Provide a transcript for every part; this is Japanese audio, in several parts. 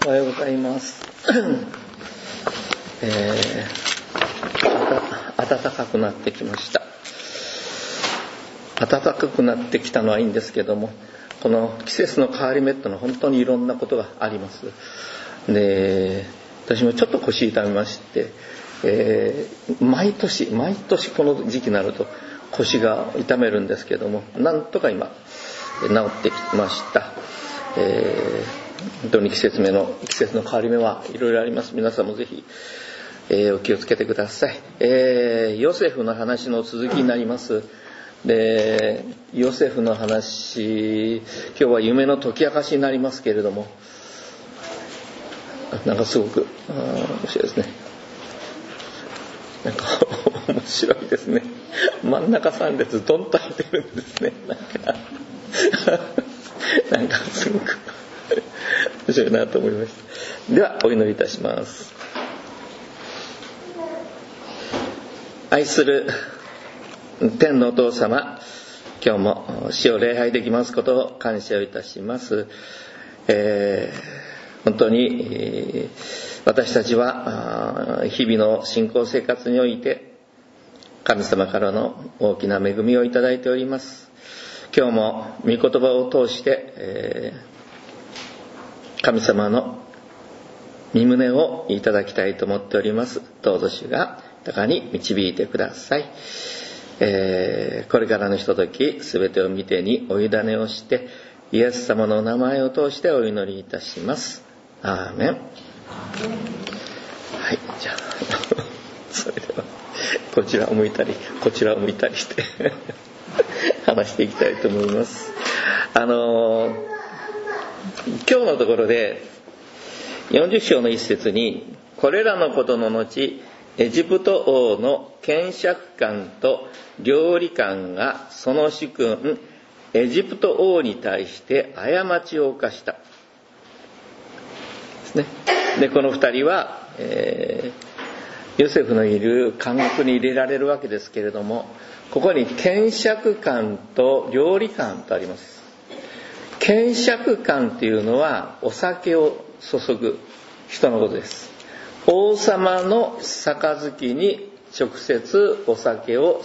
おはようございます。暖かくなってきました。暖かくなってきたのはいいんですけども、この季節の変わり目ってのは本当にいろんなことがあります。で、私もちょっと腰痛めまして、毎年この時期になると腰が痛めるんですけども、なんとか今治ってきました。本当に季節の変わり目はいろいろあります。皆さんもぜひ、お気をつけてください。ヨセフの話の続きになります。で、ヨセフの話、今日は夢の解き明かしになりますけれども、なんかすごく面白いですね。なんか面白いですね。真ん中3列ドンと入ってるんですね。なんかすごく面白いなと思いました。ではお祈りいたします。愛する天のお父様、今日も主を礼拝できますことを感謝をいたします。本当に私たちは日々の信仰生活において神様からの大きな恵みをいただいております。今日も御言葉を通して、神様の御胸をいただきたいと思っております。どうぞ主が豊かに導いてください。これからのひとときすべてを御手にお委ねをしてイエス様の名前を通してお祈りいたします。アーメン。はい、じゃあそれではこちらを向いたりこちらを向いたりして話していきたいと思います。今日のところで40章の一節に、これらのことの後エジプト王の検釈官と料理官がその主君エジプト王に対して過ちを犯したですね。でこの二人は、ヨセフのいる監獄に入れられるわけですけれども、ここに検釈官と料理官とあります。検釈官というのはお酒を注ぐ人のことです。王様の杯に直接お酒を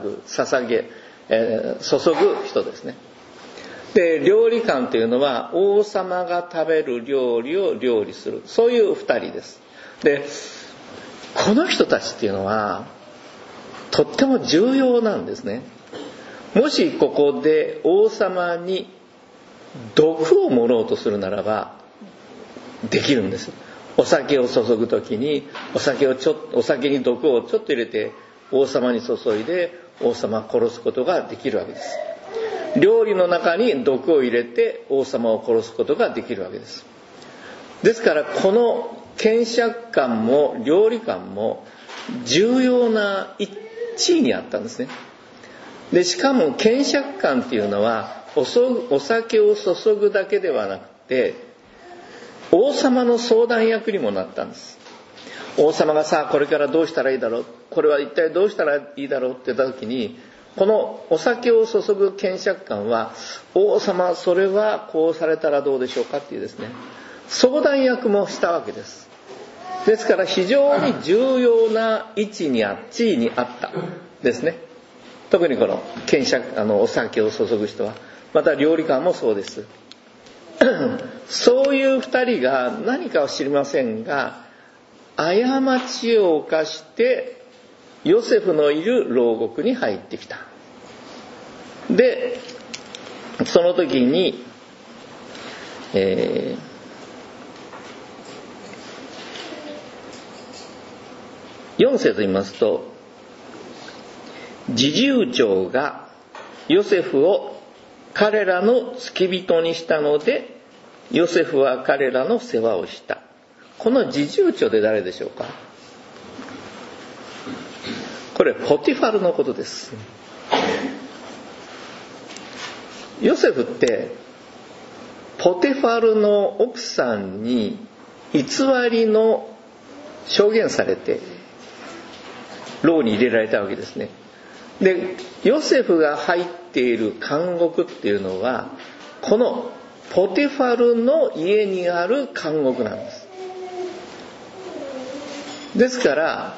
注ぐ人ですね。で、料理官というのは王様が食べる料理を料理する、そういう二人です。で、この人たちっていうのはとっても重要なんですね。もしここで王様に毒を盛ろうとするならばできるんです。お酒を注ぐときにお酒に毒をちょっと入れて王様に注いで王様を殺すことができるわけです。料理の中に毒を入れて王様を殺すことができるわけです。ですからこの検釈官も料理官も重要な地位にあったんですね。でしかも検釈官っていうのはお酒を注ぐだけではなくて王様の相談役にもなったんです。王様がさあこれからどうしたらいいだろう、これは一体どうしたらいいだろうって言った時に、このお酒を注ぐ検釈官は王様それはこうされたらどうでしょうかっていうですね、相談役もしたわけです。ですから非常に重要な地位にあったですね。特にこのお酒を注ぐ人は、また料理官もそうです。そういう二人が何かは知りませんが過ちを犯してヨセフのいる牢獄に入ってきた。でその時に、4節言いますと、侍従長がヨセフを彼らの付き人にしたのでヨセフは彼らの世話をした。この侍従長で誰でしょうか。これポティファルのことです。ヨセフってポテファルの奥さんに偽りの証言されて牢に入れられたわけですね。でヨセフが入っている監獄っていうのはこのポティファルの家にある監獄なんです。ですから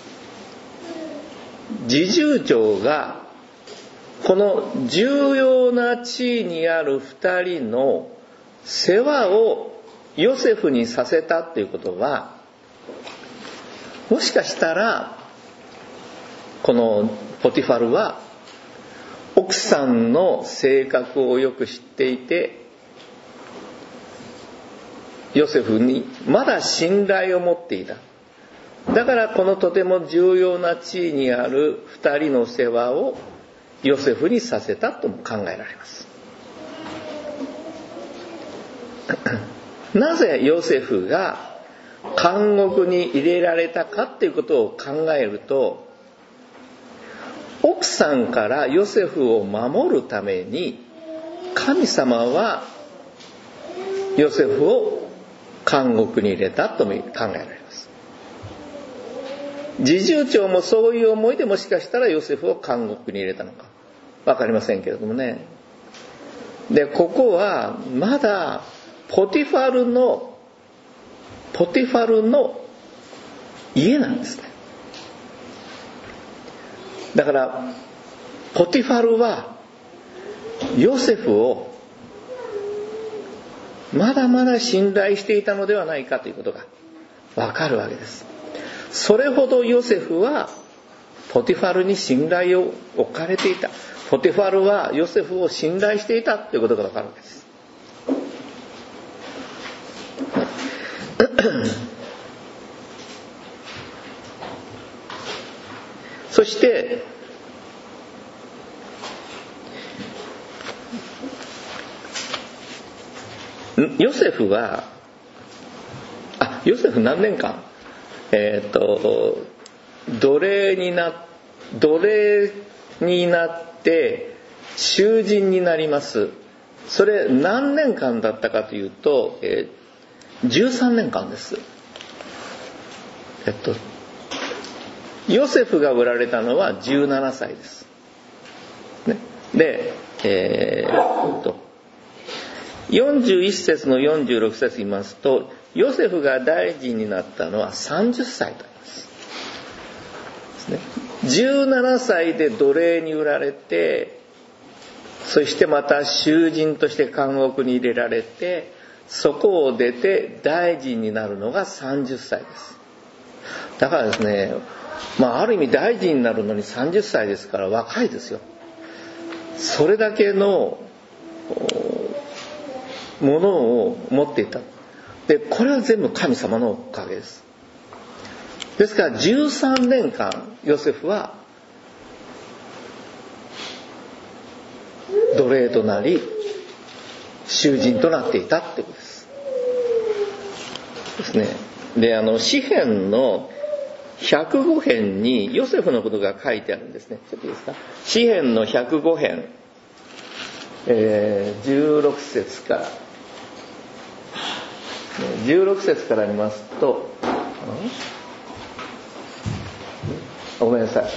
侍従長がこの重要な地位にある2人の世話をヨセフにさせたということは、もしかしたらこのポティファルは奥さんの性格をよく知っていて、ヨセフにまだ信頼を持っていた。だからこのとても重要な地位にある2人の世話をヨセフにさせたとも考えられます。なぜヨセフが監獄に入れられたかっていうことを考えると、奥さんからヨセフを守るために神様はヨセフを監獄に入れたとも考えられます。侍従長もそういう思いでもしかしたらヨセフを監獄に入れたのか分かりませんけれどもね。でここはまだポティファルの家なんですね。だからポティファルはヨセフをまだまだ信頼していたのではないかということがわかるわけです。それほどヨセフはポティファルに信頼を置かれていた。ポティファルはヨセフを信頼していたということがわかるわけです。そしてヨセフ何年間奴隷になって囚人になります。それ何年間だったかというと、13年間です。ヨセフが売られたのは17歳です、ね、で、41節の46節言いますと、ヨセフが大臣になったのは30歳とありますね。17歳で奴隷に売られて、そしてまた囚人として監獄に入れられて、そこを出て大臣になるのが30歳です。だからですね、ある意味大臣になるのに30歳ですから若いですよ。それだけのものを持っていた。でこれは全部神様のおかげです。ですから13年間ヨセフは奴隷となり囚人となっていたってことですね。で詩編の105編にヨセフのことが書いてあるんですね。ちょっといいですか。詩編の105編、16節から見ますと、ごめんなさい、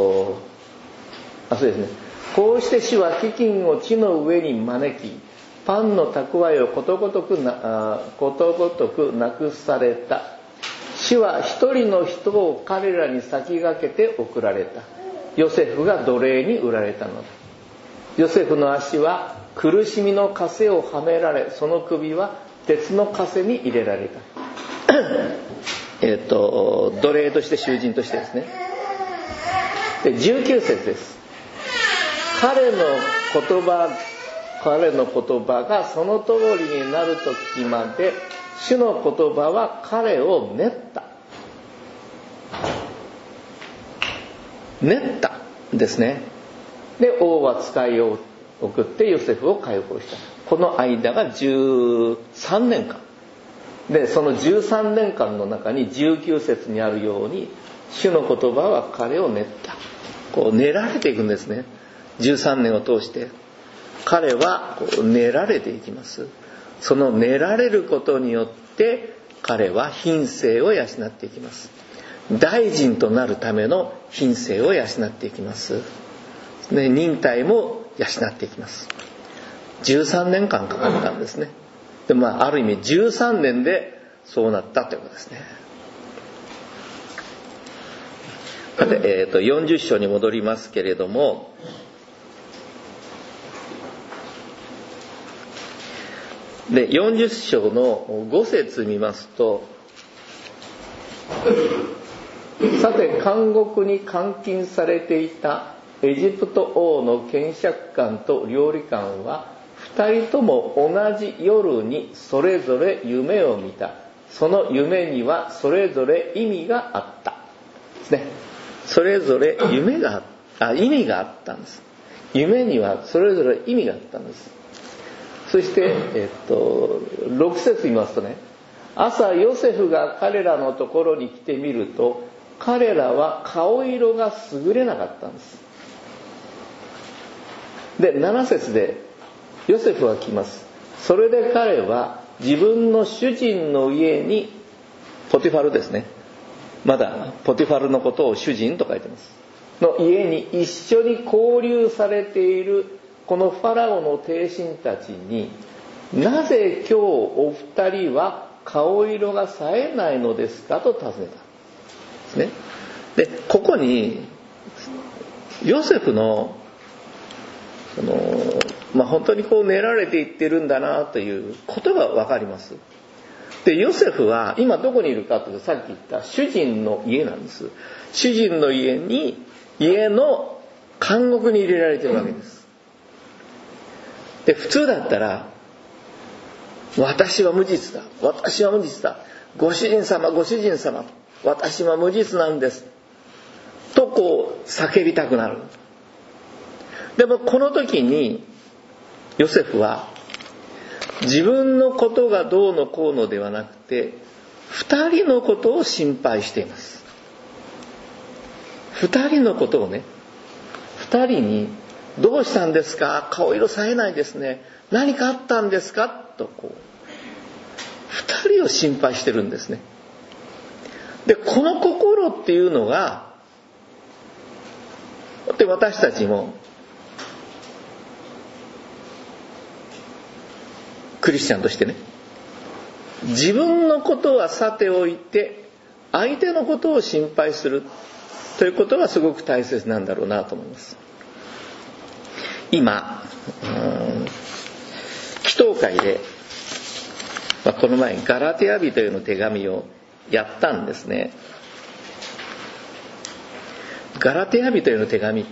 そうですね。こうして主は飢饉を地の上に招き、パンの蓄えをことごとくなくされた。主は一人の人を彼らに先駆けて送られた。ヨセフが奴隷に売られたのだ。ヨセフの足は苦しみの枷をはめられ、その首は鉄の枷に入れられた。奴隷として囚人としてですね。で19節です。彼の言葉がその通りになる時まで主の言葉は彼を練ったですね。で王は使いを送ってヨセフを解放した。この間が13年間で、その13年間の中に19節にあるように主の言葉は彼を練った。こう練られていくんですね。13年を通して彼はこう練られていきます。その練られることによって彼は品性を養っていきます。大臣となるための品性を養っていきます、ね、忍耐も養っていきます。 13年間かかったんですね。で、ある意味13年でそうなったということですね。さて、40章に戻りますけれども、で40章の5節見ますと、さて監獄に監禁されていたエジプト王の検釈官と料理官は2人とも同じ夜にそれぞれ夢を見た。その夢にはそれぞれ意味があったですね。それぞれ意味があったんです。夢にはそれぞれ意味があったんです。そして、6節見ますとね、朝ヨセフが彼らのところに来てみると、彼らは顔色が優れなかったんです。で、7節でヨセフは来ます。それで彼は自分の主人の家に、ポティファルですね、まだポティファルのことを主人と書いてます、の家に一緒に交流されているこのファラオの帝臣たちに、なぜ今日お二人は顔色が冴えないのですかと尋ねたんですね。で、ここにヨセフの本当に練られていってるんだなということが分かります。で、ヨセフは今どこにいるかというと、さっき言った主人の家なんです。主人の家の監獄に入れられているわけです。で、普通だったら、私は無実だ、ご主人様、私は無実なんですと叫びたくなる。でもこの時にヨセフは自分のことがどうのこうのではなくて、2人のことを心配しています。2人のことをね、2人に、どうしたんですか、顔色冴えないですね、何かあったんですかと2人を心配してるんですね。で、この心っていうのが、で、私たちもクリスチャンとしてね、自分のことはさておいて相手のことを心配するということがすごく大切なんだろうなと思います。今、祈祷会で、この前ガラテヤ人への手紙をやったんですね。ガラテヤ人への手紙って、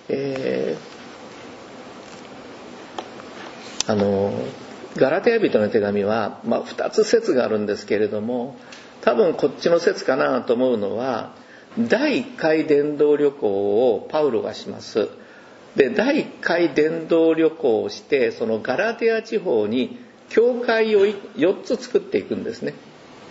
ガラテヤ人の手紙は、2つ説があるんですけれども、多分こっちの説かなと思うのは、第1回伝道旅行をパウロがします。で、第1回伝道旅行をして、そのガラテヤ地方に教会を4つ作っていくんですね。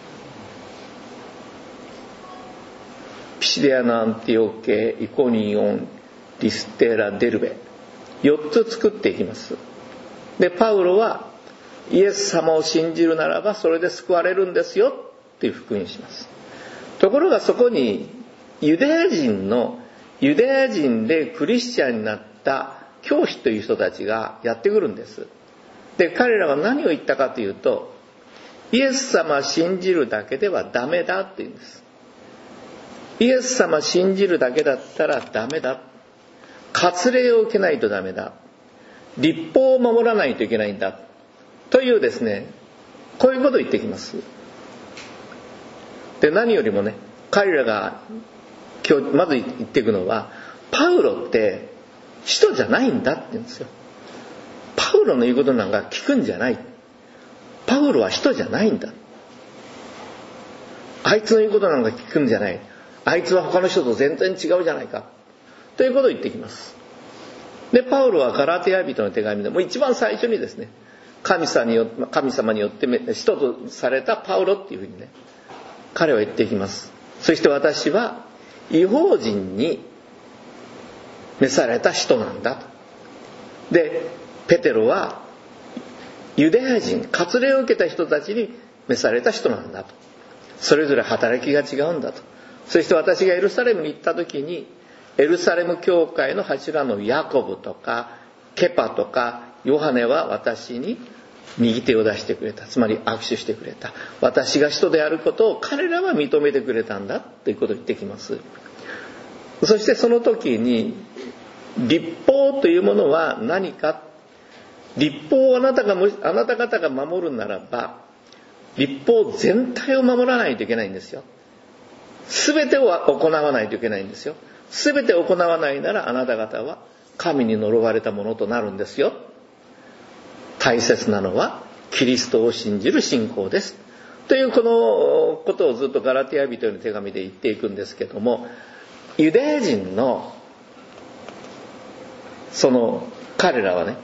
ピシデアのアンティオケ、イコニオン、リステラ、デルベ、4つ作っていきます。で、パウロはイエス様を信じるならばそれで救われるんですよっていう福音します。ところがそこにユダヤ人でクリスチャンになった教師という人たちがやってくるんです。で、彼らは何を言ったかというと、イエス様信じるだけではダメだって言うんです。イエス様信じるだけだったらダメだ、割礼を受けないとダメだ、律法を守らないといけないんだというですね、こういうことを言ってきます。で、何よりもね、彼らが今日まず言っていくのは、パウロって使徒じゃないんだって言うんですよ。パウロの言うことなんか聞くんじゃない。パウロは使徒じゃないんだ。あいつの言うことなんか聞くんじゃない。あいつは他の人と全然違うじゃないかということを言ってきます。で、パウロはガラテヤ人の手紙でもう一番最初にですね、神様によって使徒とされたパウロっていうふうにね、彼は言っていきます。そして私は異邦人に召された使徒なんだと。で、ペテロはユダヤ人、割礼を受けた人たちに召された人なんだと。それぞれ働きが違うんだと。そして私がエルサレムに行った時に、エルサレム教会の柱のヤコブとかケパとかヨハネは私に右手を出してくれた。つまり握手してくれた。私が使徒であることを彼らは認めてくれたんだということを言ってきます。そしてその時に律法というものは何か。律法をあなた方が守るならば、律法全体を守らないといけないんですよ。全てを行わないといけないんですよ。全て行わないならあなた方は神に呪われたものとなるんですよ。大切なのはキリストを信じる信仰です。というこのことをずっとガラティア人への手紙で言っていくんですけども、ユダヤ人のその彼らはね、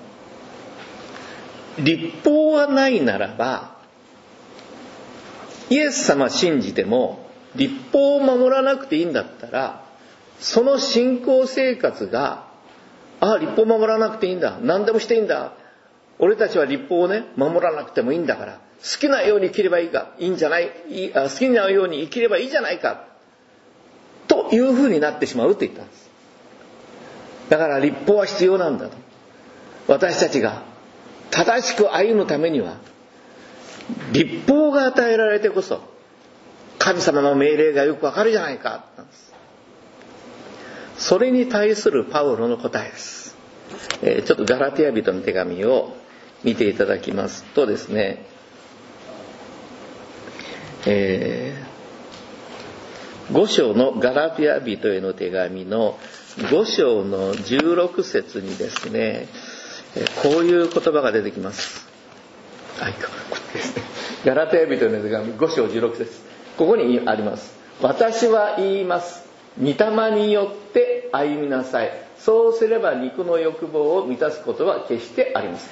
律法はないならば、イエス様信じても律法を守らなくていいんだったら、その信仰生活が、律法守らなくていいんだ、何でもしていいんだ、俺たちは律法をね守らなくてもいいんだから、好きなように生きればいいんじゃない、好きなように生きればいいじゃないかというふうになってしまうと言ったんです。だから律法は必要なんだと。私たちが正しく歩むためには律法が与えられてこそ神様の命令がよくわかるじゃないかなんです。それに対するパウロの答えです。ちょっとガラティア人の手紙を見ていただきますとですね、5章のガラティア人への手紙の5章の16節にですね、こういう言葉が出てきます。これですね。ガラテヤ人への手紙5章16節。ここにあります。私は言います。御霊によって歩みなさい。そうすれば肉の欲望を満たすことは決してありませ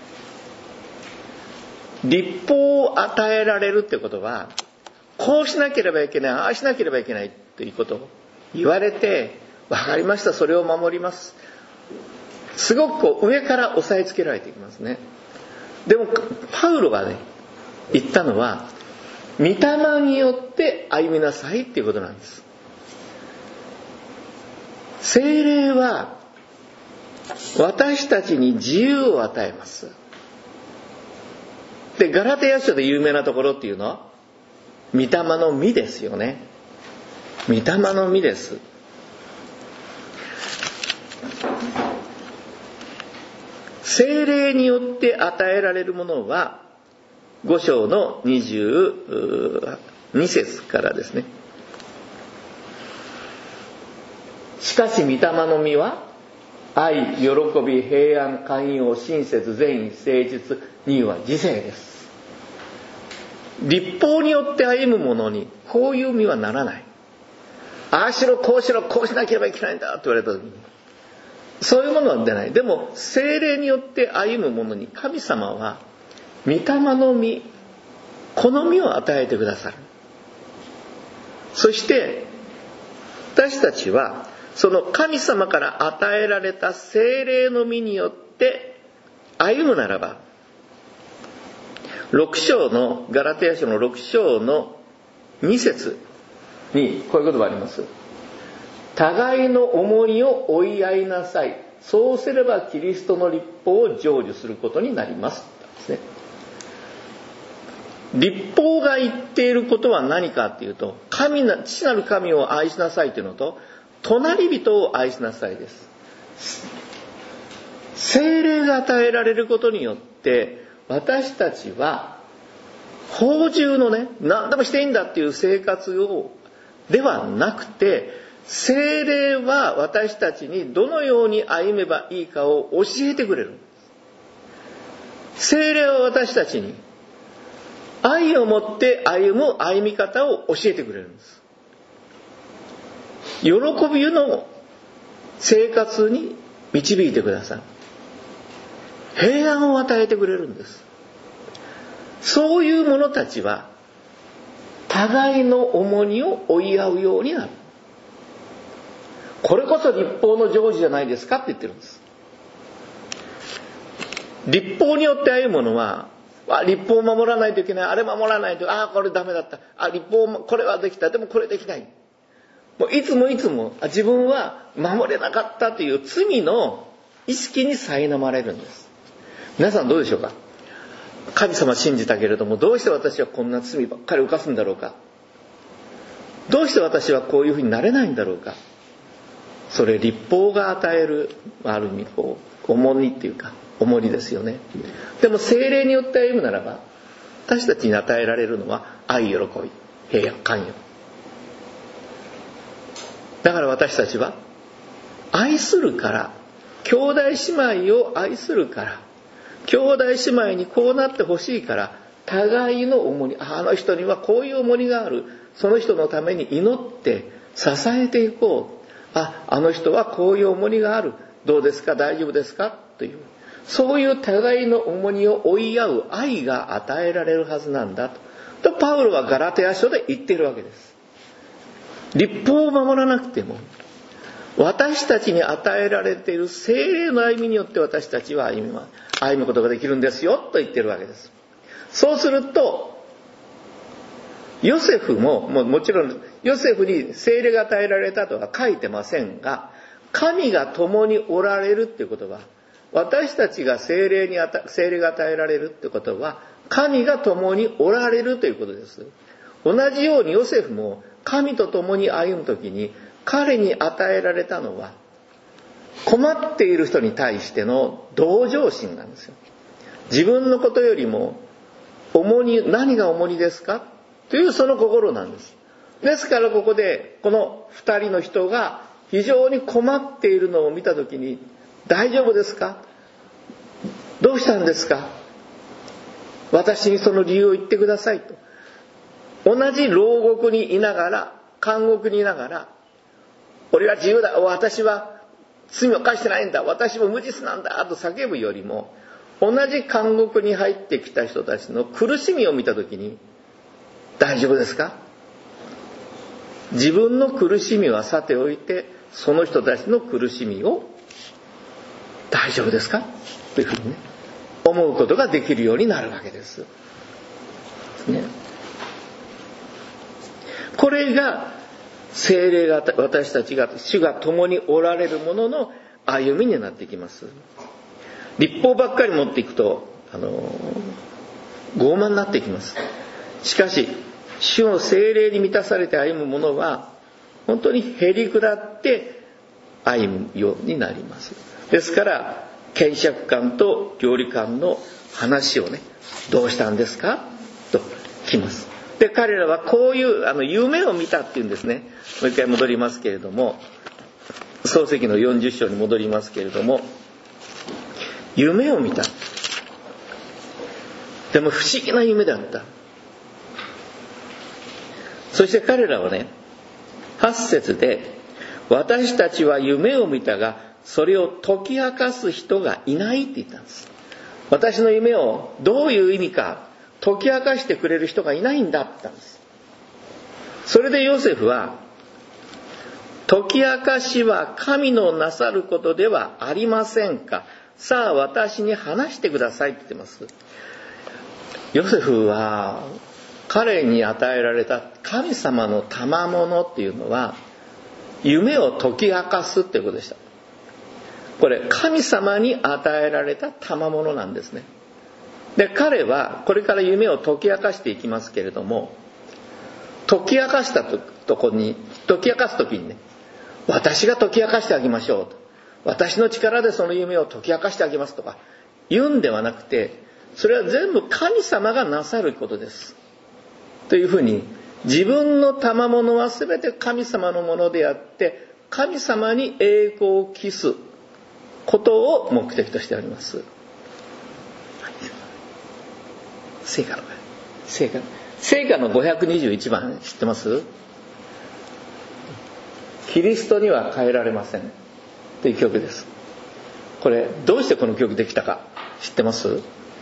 ん。律法を与えられるってことは、こうしなければいけない、ああしなければいけないということを言われて、わかりました、それを守ります。すごく上から押さえつけられていきますね。でもパウロがね言ったのは、御霊によって歩みなさいっていうことなんです。聖霊は私たちに自由を与えます。でガラテヤ書で有名なところっていうのは御霊の実ですよね。御霊の実です。聖霊によって与えられるものは5章の22節からですね。しかし御霊の実は愛、喜び、平安、寛容、親切、善意、誠実、仁は自制です。律法によって歩む者にこういう実はならない。ああしろこうしろこうしなければいけないんだと言われた時にそういうものは出ない。でも聖霊によって歩む者に神様は御霊の実、この実を与えてくださる。そして私たちはその神様から与えられた聖霊の実によって歩むならば、6章のガラテヤ書の6章の2節にこういう言葉あります。互いの重荷を負い合いなさい。そうすればキリストの律法を成就することになります。ですね。律法が言っていることは何かというと、父なる神を愛しなさいというのと、隣人を愛しなさいです。聖霊が与えられることによって私たちは放縦のね、何でもしていいんだっていう生活をではなくて、聖霊は私たちにどのように歩めばいいかを教えてくれる。聖霊は私たちに愛を持って歩む歩み方を教えてくれるんです。喜びの生活に導いてください。平安を与えてくれるんです。そういう者たちは互いの重荷を負い合うようになる。これこそ律法の成就じゃないですかって言ってるんです。律法によって歩む者は、律法を守らないといけない、あれ守らないと、これダメだった、律法これはできた、でもこれできない、もういつも自分は守れなかったという罪の意識に苛まれるんです。 皆さんどうでしょうか。神様信じたけれども、どうして私はこんな罪ばっかり犯すんだろうか。どうして私はこういうふうになれないんだろうか。それ律法が与える、ある意味こう重荷っていうか重荷ですよね。でも聖霊によって歩むならば、私たちに与えられるのは愛、喜び、平安、寛容。だから私たちは愛するから、兄弟姉妹を愛するから、兄弟姉妹にこうなってほしいから、互いの重荷、あの人にはこういう重荷がある、その人のために祈って支えていこう。あの人はこういう重荷がある、どうですか、大丈夫ですかという、そういう互いの重荷を追い合う愛が与えられるはずなんだとパウロはガラテヤ書で言っているわけです。律法を守らなくても、私たちに与えられている聖霊の歩みによって私たちは歩むことができるんですよと言っているわけです。そうするとヨセフも、もちろんヨセフに聖霊が与えられたとは書いてませんが、神が共におられるっていうことは、私たちが聖霊が与えられるってことは、神が共におられるということです。同じようにヨセフも神と共に歩むときに、彼に与えられたのは困っている人に対しての同情心なんですよ。自分のことよりも何が重荷ですかというその心なんです。ですからここでこの二人の人が非常に困っているのを見たときに、大丈夫ですか、どうしたんですか、私にその理由を言ってくださいと。同じ牢獄にいながら、監獄にいながら、俺は自由だ、私は罪を犯してないんだ、私も無実なんだと叫ぶよりも、同じ監獄に入ってきた人たちの苦しみを見たときに、大丈夫ですか、自分の苦しみはさておいて、その人たちの苦しみを大丈夫ですかというふうにね、思うことができるようになるわけです。ね、これが聖霊が私たちが主が共におられるものの歩みになっていきます。律法ばっかり持っていくと傲慢になっていきます。しかし主の聖霊に満たされて歩むものは本当にへり下って歩むようになります。ですから賢爵官と料理官の話をね、どうしたんですかと聞きます。で彼らはこういう夢を見たっていうんですね。もう一回戻りますけれども、創世記の40章に戻りますけれども、夢を見た。でも不思議な夢だった。そして彼らはね、8節で、私たちは夢を見たがそれを解き明かす人がいないって言ったんです。私の夢をどういう意味か解き明かしてくれる人がいないんだって言ったんです。それでヨセフは、解き明かしは神のなさることではありませんか、さあ私に話してくださいって言ってます。ヨセフは彼に与えられた神様の賜物っていうのは夢を解き明かすっていうことでした。これ神様に与えられた賜物なんですね。で彼はこれから夢を解き明かしていきますけれども、解き明かす時にね、私が解き明かしてあげましょうと、私の力でその夢を解き明かしてあげますとか言うんではなくて、それは全部神様がなさることですというふうに、自分の賜物は全て神様のものであって神様に栄光を期すことを目的としております。聖歌の521番知ってます？キリストには変えられませんという曲です。これどうしてこの曲できたか知ってます？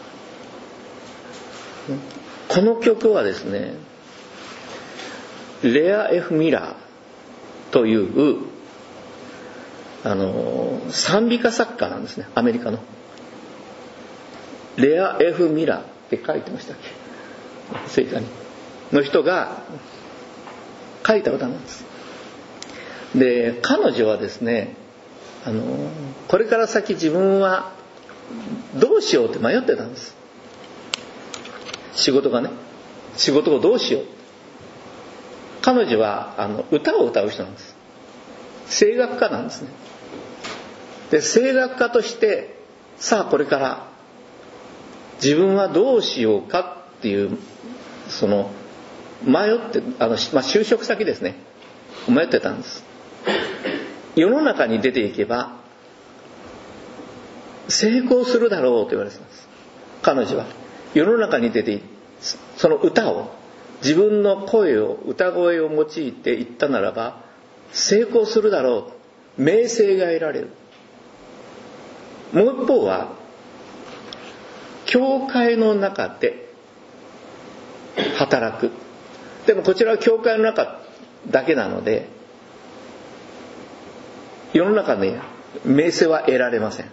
この曲はですね、レア・F・ミラーという賛美歌作家なんですね。アメリカのレア・F・ミラーって書いてましたっけ、聖歌にの人が書いた歌なんです。で彼女はですね、これから先自分はどうしようって迷ってたんです。仕事をどうしよう。彼女は歌を歌う人なんです。声楽家なんですね。で、声楽家としてさあこれから自分はどうしようかっていうその迷って就職先ですね、迷ってたんです。世の中に出ていけば成功するだろうと言われてたんです。彼女は世の中に出てその歌を自分の歌声を用いて言ったならば成功するだろう、名声が得られる。もう一方は教会の中で働く。でもこちらは教会の中だけなので世の中で名声は得られません。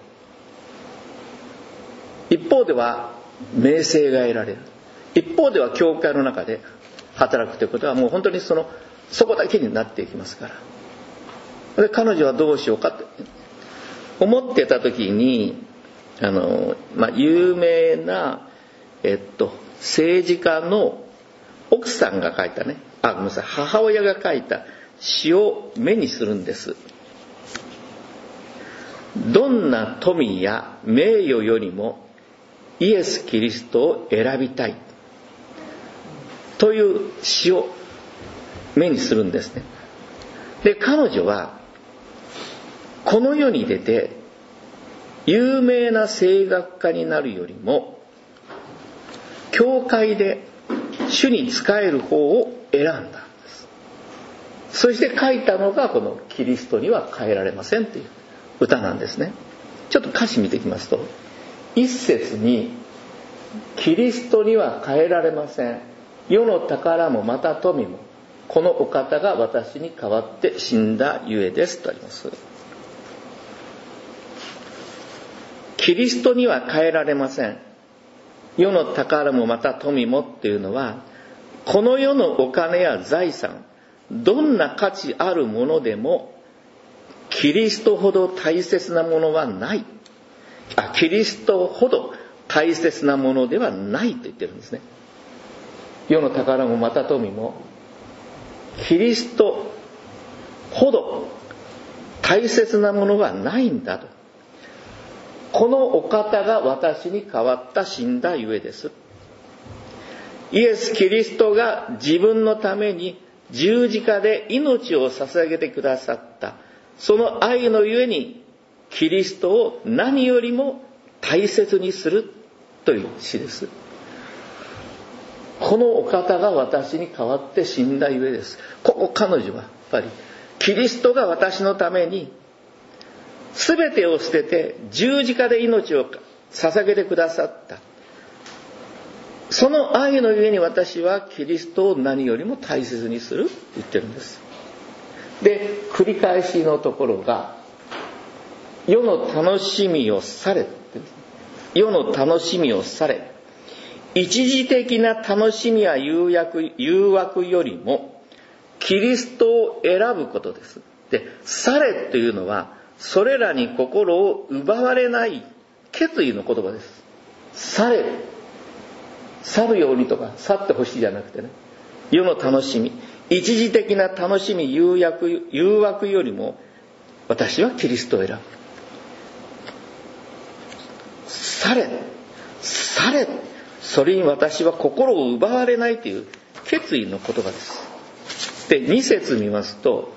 一方では名声が得られる。一方では教会の中で働くということはもう本当にそこだけになっていきますから。で彼女はどうしようかと思ってた時に有名な政治家の奥さんが書いた母親が書いた詩を目にするんです。どんな富や名誉よりもイエス・キリストを選びたいという詩を目にするんですね。で彼女はこの世に出て有名な声楽家になるよりも教会で主に仕える方を選んだんです。そして書いたのがこのキリストには変えられませんという歌なんですね。ちょっと歌詞見ていきますと、一節にキリストには変えられません、世の宝もまた富もこのお方が私に代わって死んだゆえですとあります。キリストには変えられません、世の宝もまた富もっていうのはこの世のお金や財産どんな価値あるものでもキリストほど大切なものはない、キリストほど大切なものではないと言ってるんですね。世の宝もまた富もキリストほど大切なものはないんだと。このお方が私に代わった死んだゆえです。イエス・キリストが自分のために十字架で命を捧げてくださった、その愛のゆえにキリストを何よりも大切にするという詩です。このお方が私に代わって死んだゆえです。ここ彼女はやっぱりキリストが私のために全てを捨てて十字架で命を捧げてくださった、その愛のゆえに私はキリストを何よりも大切にすると言ってるんです。で繰り返しのところが世の楽しみをされ、世の楽しみをされ、一時的な楽しみや誘惑よりもキリストを選ぶことです。でされというのはそれらに心を奪われない決意の言葉です。され、去るようにとか去ってほしいじゃなくてね、世の楽しみ、一時的な楽しみ、誘惑よりも私はキリストを選ぶ。され、それに私は心を奪われないという決意の言葉です。で2節見ますと、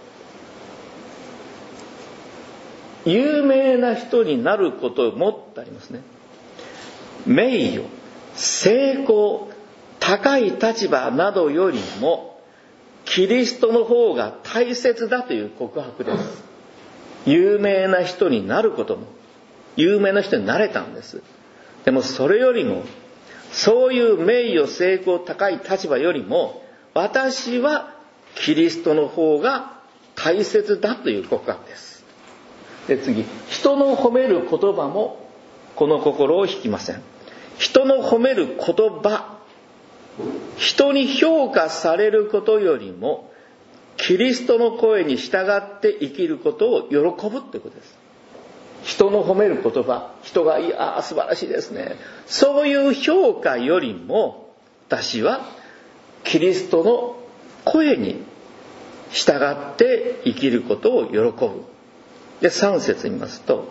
有名な人になることもってありますね。名誉、成功、高い立場などよりもキリストの方が大切だという告白です。有名な人になることも、有名な人になれたんです。でもそれよりも、そういう名誉、成功、高い立場よりも私はキリストの方が大切だという告白です。で次、人の褒める言葉もこの心を引きません。人の褒める言葉、人に評価されることよりもキリストの声に従って生きることを喜ぶということです。 人の褒める言葉、人がいや素晴らしいですね、そういう評価よりも私はキリストの声に従って生きることを喜ぶ。で3節見ますと、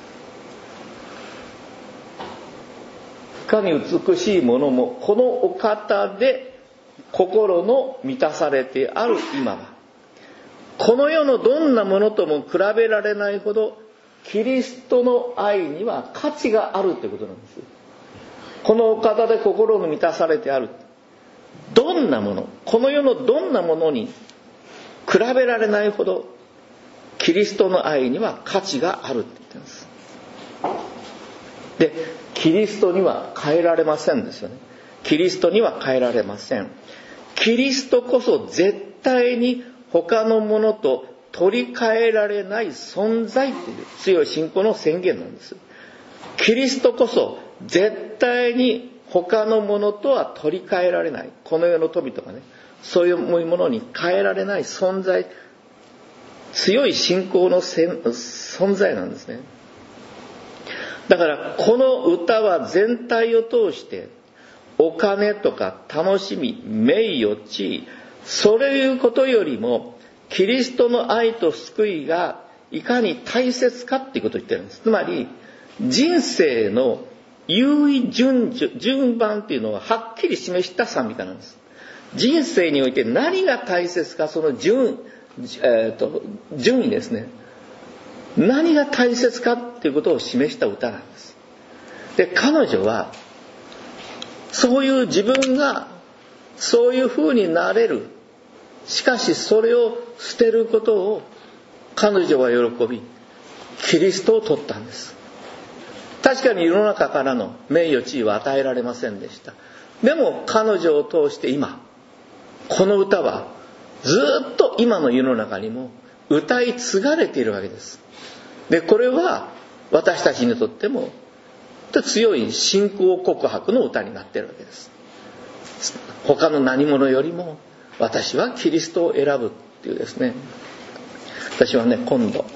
いかに美しいものもこのお方で心の満たされてある今は、この世のどんなものとも比べられないほどキリストの愛には価値があるということなんです。このお方で心の満たされてある、どんなもの、この世のどんなものに比べられないほどキリストの愛には価値があるって言ってます。でキリストには変えられませんですよね。キリストには変えられません。キリストこそ絶対に他のものと取り替えられない存在という強い信仰の宣言なんです。キリストこそ絶対に他のものとは取り替えられない、この世の富とかね、そういうものに変えられない存在、強い信仰の存在なんですね。だからこの歌は全体を通してお金とか楽しみ、名誉、地位、そういうことよりもキリストの愛と救いがいかに大切かっていうことを言ってるんです。つまり人生の優位順番っていうのははっきり示した賛美歌なんです。人生において何が大切か、その順位ですね、何が大切かっていうことを示した歌なんです。で彼女はそういう自分がそういう風になれる、しかしそれを捨てることを彼女は喜び、キリストを取ったんです。確かに世の中からの名誉地位は与えられませんでした。でも彼女を通して今この歌はずっと今の世の中にも歌い継がれているわけです。でこれは私たちにとっても強い信仰告白の歌になっているわけです。他の何者よりも私はキリストを選ぶっていうですね。私はね今度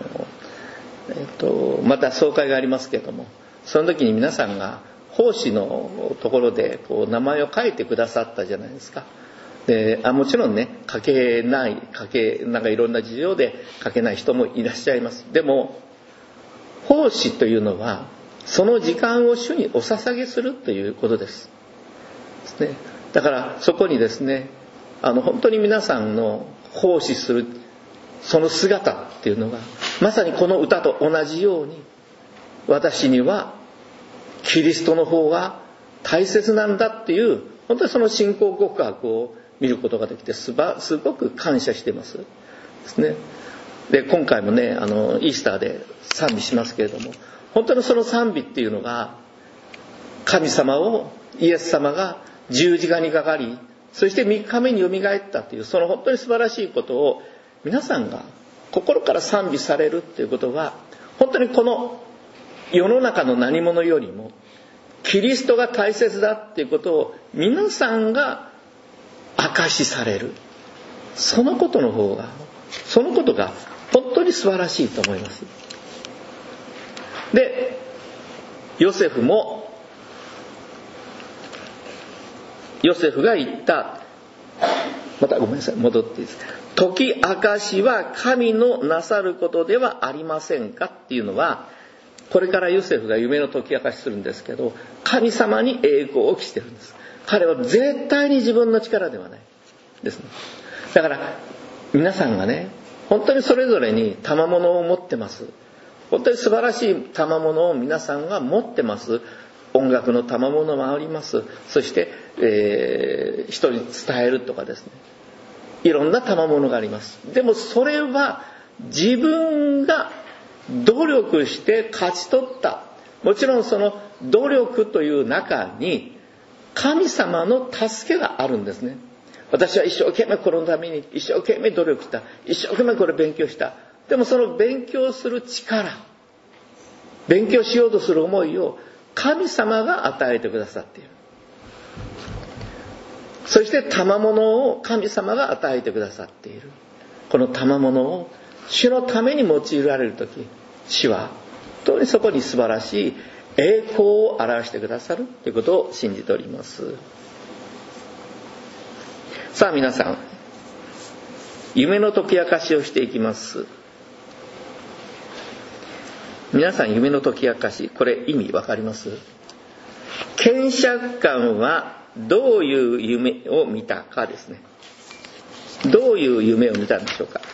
また総会がありますけれども、その時に皆さんが奉仕のところでこう名前を書いてくださったじゃないですか。でもちろんね書けなんかいろんな事情で書けない人もいらっしゃいます。でも奉仕というのはその時間を主にお捧げするということです。だからそこにですね本当に皆さんの奉仕するその姿っていうのがまさにこの歌と同じように、私にはキリストの方が大切なんだっていう本当にその信仰告白を見ることができてすごく感謝していますですね。で今回もねイースターで賛美しますけれども、本当にその賛美っていうのが神様をイエス様が十字架にかかり、そして3日目によみがえったというその本当に素晴らしいことを皆さんが心から賛美されるっていうことは、本当にこの世の中の何者よりもキリストが大切だっていうことを皆さんが証しされる、そのことが本当に素晴らしいと思います。でヨセフが言った、またごめんなさい戻っていいですか、時明かしは神のなさることではありませんかっていうのは、これからヨセフが夢の解き明かしするんですけど、神様に栄光を期してるんです。彼は絶対に自分の力ではないですね。だから皆さんがね本当にそれぞれに賜物を持ってます。本当に素晴らしい賜物を皆さんが持ってます。音楽の賜物もあります。そして、人に伝えるとかですね、いろんな賜物があります。でもそれは自分が努力して勝ち取った、もちろんその努力という中に神様の助けがあるんですね。私は一生懸命このために一生懸命努力した、一生懸命これ勉強した。でもその勉強する力、勉強しようとする思いを神様が与えてくださっている。そして賜物を神様が与えてくださっている。この賜物を主のために用いられるとき、主は当にそこに素晴らしい栄光を表してくださるということを信じております。さあ皆さん、夢の解き明かしをしていきます。皆さん、夢の解き明かし、これ意味わかります？検釈官はどういう夢を見たかですね。どういう夢を見たんでしょうか。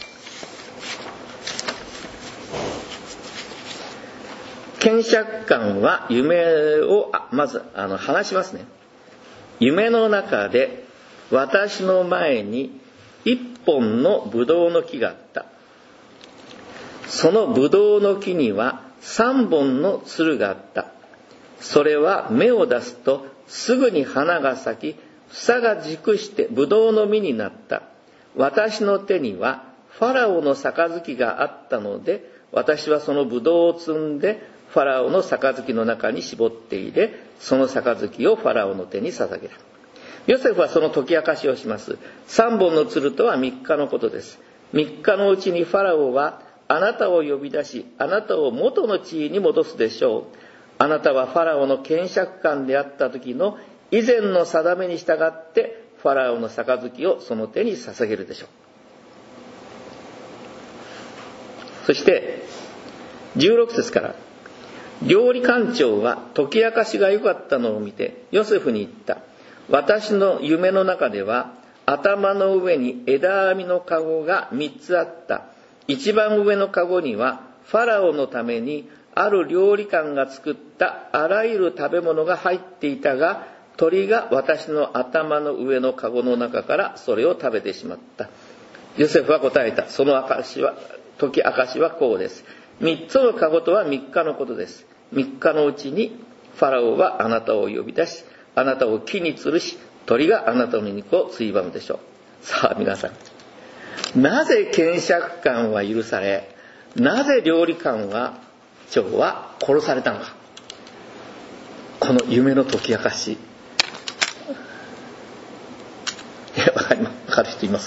検釈官は夢をまず話しますね。夢の中で私の前に一本のブドウの木があった。そのブドウの木には3本のつるがあった。それは芽を出すとすぐに花が咲き、房が熟してブドウの実になった。私の手にはファラオの杯があったので、私はそのブドウを摘んでファラオの杯の中に絞って入れ、その杯をファラオの手に捧げた。ヨセフはその解き明かしをします。3本のつるとは3日のことです。3日のうちにファラオはあなたを呼び出し、あなたを元の地位に戻すでしょう。あなたはファラオの検釈官であった時の以前の定めに従ってファラオの杯をその手に捧げるでしょう。そして16節から、料理官長は解き明かしが良かったのを見てヨセフに言った。私の夢の中では頭の上に枝編みのかごが3つあった。一番上のかごにはファラオのためにある料理官が作ったあらゆる食べ物が入っていたが、鳥が私の頭の上のかごの中からそれを食べてしまった。ヨセフは答えた。その解き明かしはこうです。3つのかごとは3日のことです。3日のうちにファラオはあなたを呼び出し、あなたを木に吊るし、鳥があなたの肉をついばむでしょう。さあ皆さん、なぜ検釈官は許され、なぜ料理官長は殺されたのか。この夢の解き明かし、わかる人います？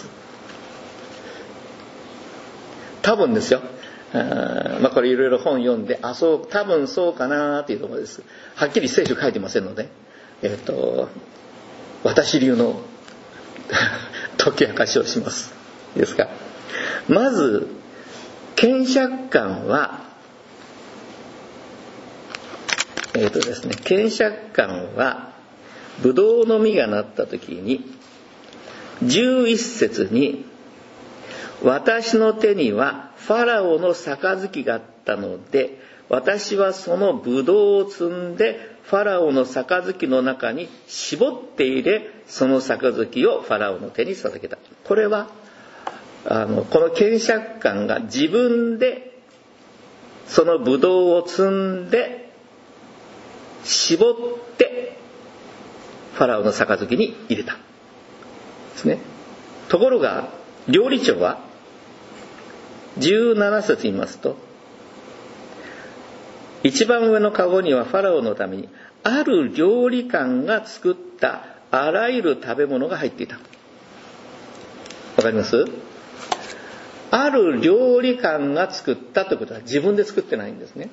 多分ですよ。これいろいろ本読んで、多分そうかなというところです。はっきり聖書書いてませんので、私流の解き明かしをします。いいですか。まず検釈官は検釈官はブドウの実がなった時に11節に、私の手にはファラオの杯があったので、私はそのブドウを摘んでファラオの杯の中に絞って入れ、その杯をファラオの手に捧げた。これはこの検釈官が自分でそのブドウを摘んで絞ってファラオの杯に入れたですね。ところが料理長は17節言いますと、一番上のかごにはファラオのためにある料理官が作ったあらゆる食べ物が入っていた。わかります？ある料理官が作ったということは自分で作ってないんですね。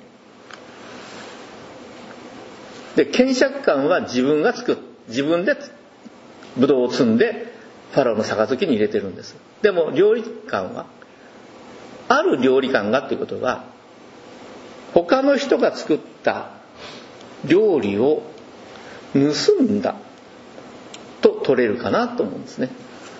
で、検釈官は自分でブドウを摘んでファラオの杯に入れてるんです。でも料理官は、ある料理官がということは、他の人が作った料理を盗んだと取れるかなと思うんですね。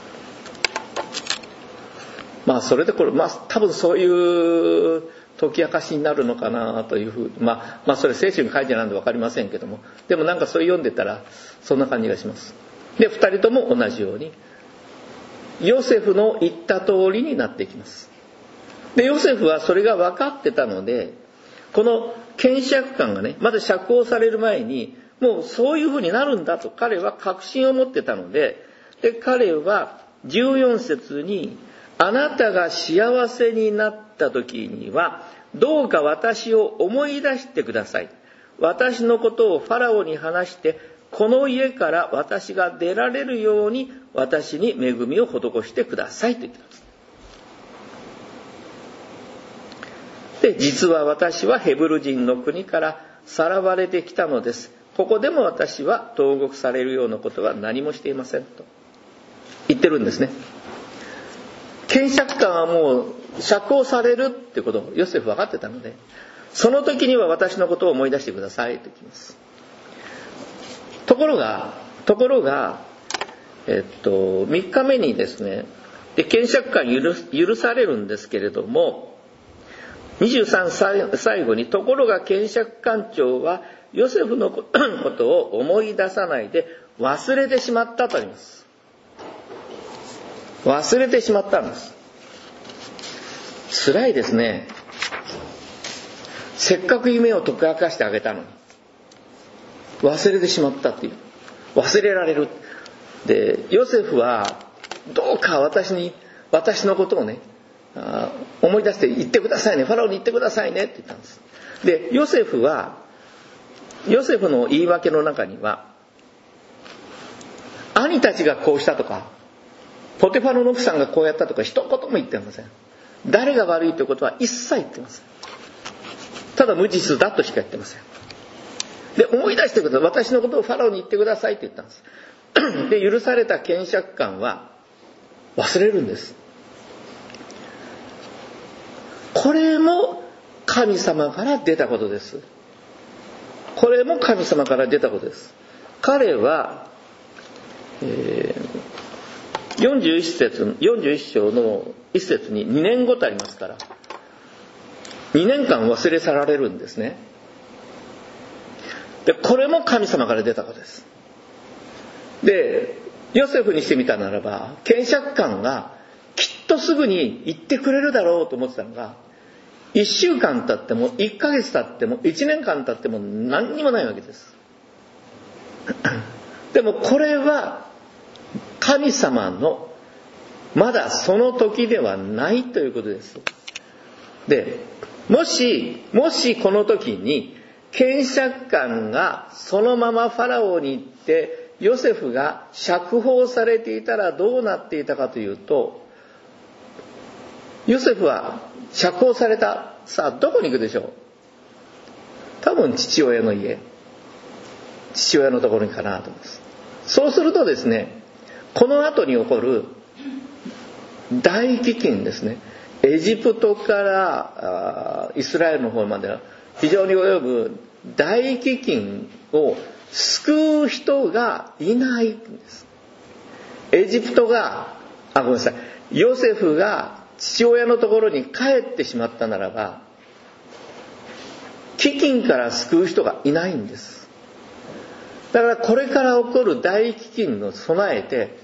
それでこれ多分そういう解き明かしになるのかなというふうに、それ聖書に書いてないんで分かりませんけども、でもそれ読んでたらそんな感じがします。で、2人とも同じようにヨセフの言った通りになっていきます。で、ヨセフはそれが分かってたので、この検釈官がね、まだ釈放される前にもうそういうふうになるんだと彼は確信を持ってたので、彼は14節に、あなたが幸せになった時にはどうか私を思い出してください。私のことをファラオに話して、この家から私が出られるように私に恵みを施してくださいと言っています。 で、実は私はヘブル人の国からさらわれてきたのです。ここでも私は投獄されるようなことは何もしていませんと言ってるんですね。検釈官はもう釈放されるってことをヨセフ分かってたので、その時には私のことを思い出してくださいと言います。ところが3日目にですね、で検釈官許されるんですけれども、23最後に、ところが検釈官長はヨセフのことを思い出さないで忘れてしまったとあります。忘れてしまったんです。辛いですね。せっかく夢を解き明かしてあげたのに忘れてしまったっていう。忘れられる。で、ヨセフはどうか私のことをね、思い出して言ってくださいね、ファラオに言ってくださいねって言ったんです。で、ヨセフの言い訳の中には、兄たちがこうしたとか、ポテファロの奥さんがこうやったとか一言も言ってません。誰が悪いということは一切言ってません。ただ無実だとしか言ってません。で、思い出してください、私のことをファラオに言ってくださいって言ったんです。で、許された検釈官は忘れるんです。これも神様から出たことです。これも神様から出たことです。彼は、41章の1節に2年後とありますから、2年間忘れ去られるんですね。で、これも神様から出たことです。で、ヨセフにしてみたならば、検釈官がきっとすぐに言ってくれるだろうと思ってたのが、1週間経っても1ヶ月経っても1年間経っても何にもないわけです。でもこれは神様のまだその時ではないということです。で、もしこの時に検釈官がそのままファラオに行ってヨセフが釈放されていたらどうなっていたかというと、ヨセフは釈放された。さあどこに行くでしょう。多分父親の家、父親のところにかなと思います。そうするとですね、この後に起こる大飢饉ですね、エジプトからイスラエルの方まで非常に及ぶ大飢饉を救う人がいないんです。エジプトがごめんなさい、ヨセフが父親のところに帰ってしまったならば、飢饉から救う人がいないんです。だからこれから起こる大飢饉の備えて、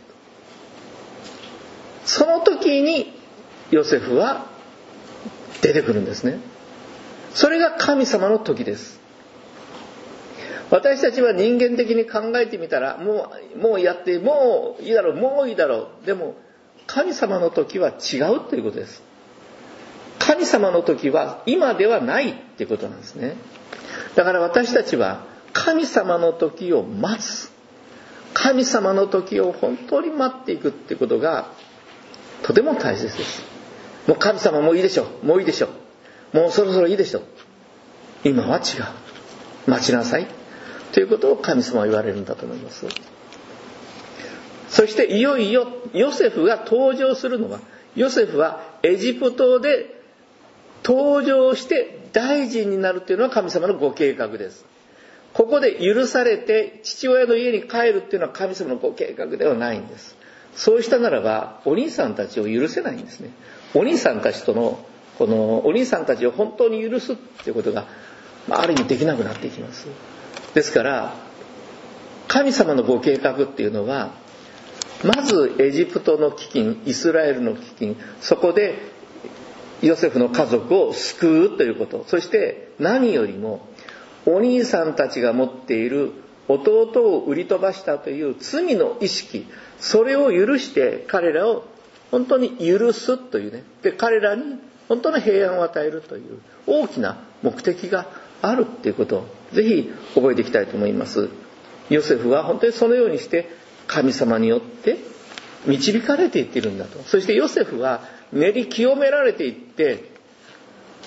その時にヨセフは出てくるんですね。それが神様の時です。私たちは人間的に考えてみたら、もうやって、もういいだろう。でも神様の時は違うということです。神様の時は今ではないっていうことなんですね。だから私たちは神様の時を待つ、神様の時を本当に待っていくっていうことがとても大切です。もう神様もういいでしょ、もうそろそろいいでしょ、今は違う、待ちなさいということを神様は言われるんだと思います。そしていよいよヨセフが登場するのは、ヨセフはエジプトで登場して大臣になるというのは神様のご計画です。ここで許されて父親の家に帰るっていうのは神様のご計画ではないんです。そうしたならばお兄さんたちを許せないんですね。お兄さんたちを本当に許すっていうことがある意味できなくなっていきます。ですから神様のご計画っていうのは、まずエジプトの飢饉、イスラエルの飢饉、そこでヨセフの家族を救うということ、そして何よりもお兄さんたちが持っている弟を売り飛ばしたという罪の意識、それを許して彼らを本当に許すというね、で彼らに本当の平安を与えるという大きな目的があるということをぜひ覚えていきたいと思います。ヨセフは本当にそのようにして神様によって導かれていっているんだと。そしてヨセフは練り清められていって、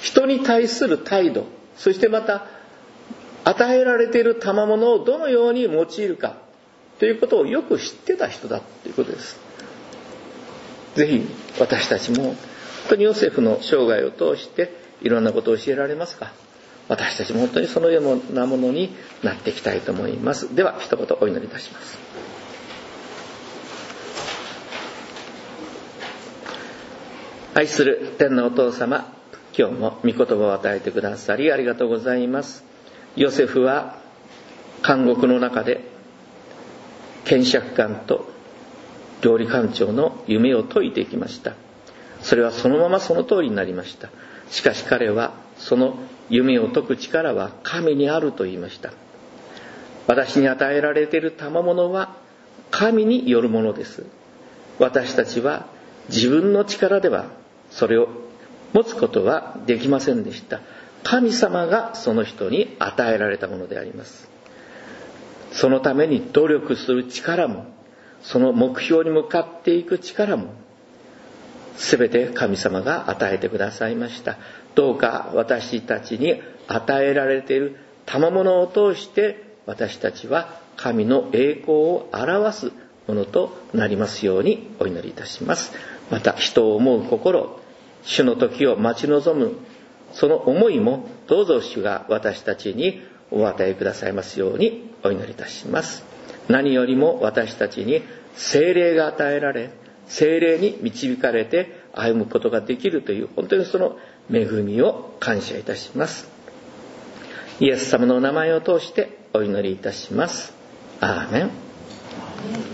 人に対する態度、そしてまた与えられている賜物をどのように用いるかということをよく知ってた人だということです。ぜひ私たちも本当にヨセフの生涯を通していろんなことを教えられますか。私たちも本当にそのようなものになっていきたいと思います。では一言お祈りいたします。愛する天のお父様、今日も御言葉を与えてくださりありがとうございます。ヨセフは監獄の中で検釈官と料理官長の夢を解いていきました。それはそのままその通りになりました。しかし彼はその夢を解く力は神にあると言いました。私に与えられている賜物は神によるものです。私たちは自分の力ではそれを持つことはできませんでした。神様がその人に与えられたものであります。そのために努力する力も、その目標に向かっていく力も、すべて神様が与えてくださいました。どうか私たちに与えられている賜物を通して私たちは神の栄光を表すものとなりますようにお祈りいたします。また人を思う心、主の時を待ち望むその思いもどうぞ主が私たちにお与えくださいますようにお祈りいたします。何よりも私たちに聖霊が与えられ、聖霊に導かれて歩むことができるという本当にその恵みを感謝いたします。イエス様の名前を通してお祈りいたします。アーメン。